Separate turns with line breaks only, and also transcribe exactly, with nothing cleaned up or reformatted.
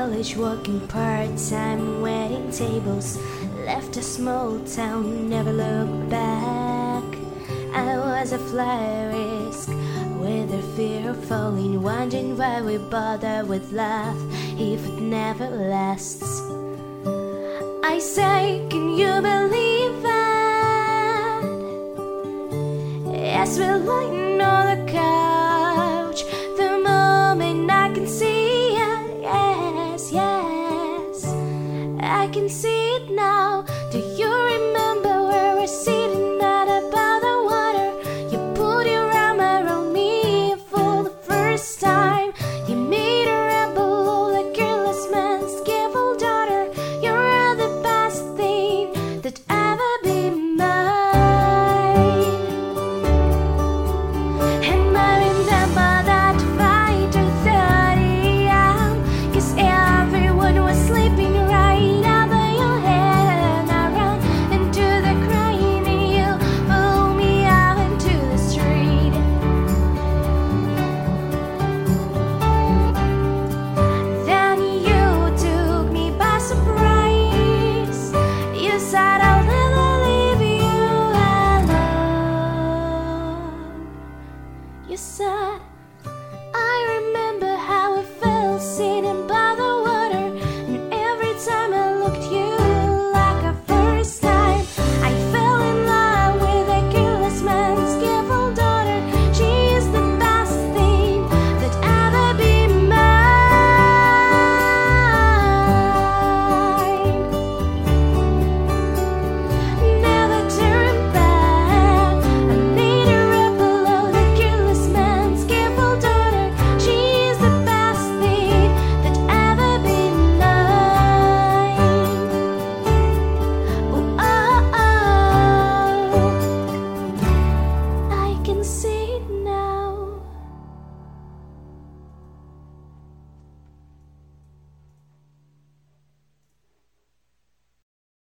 college, working part-time, waiting tables. Left a small town, never looked back. I was a fly risk, with a fear of falling, wondering why we bother with love if it never lasts. I say, can you believe that? Yes, we're lying on the couch, the moment I can see it. Yes, yes, I can see it now. Do you remember where we're sitting at about the water? You put your arm around me for the first time. You made a rebel, a careless man's careful daughter. You're the best thing that ever be mine. And I remember that fight to thirty am, 'cause everyone was sleeping right over your head. I ran into the crying and you pulled me out into the street. Then you took me by surprise. You said I'll never leave you alone. You said, I remember